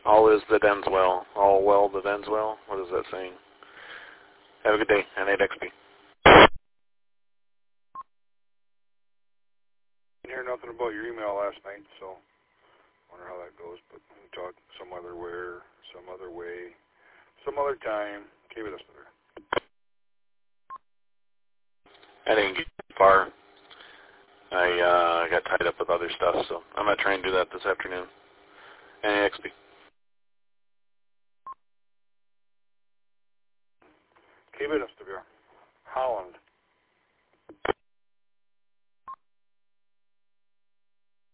All is that ends well. All well that ends well. What is that saying? Have a good day. N8XP. Didn't hear nothing about your email last night, so wonder how that goes. But we can talk some other where, some other way, some other time. Keep it up there. I didn't get far. I got tied up with other stuff, so I'm not trying to do that this afternoon. N8XP. Keep it up there. Holland.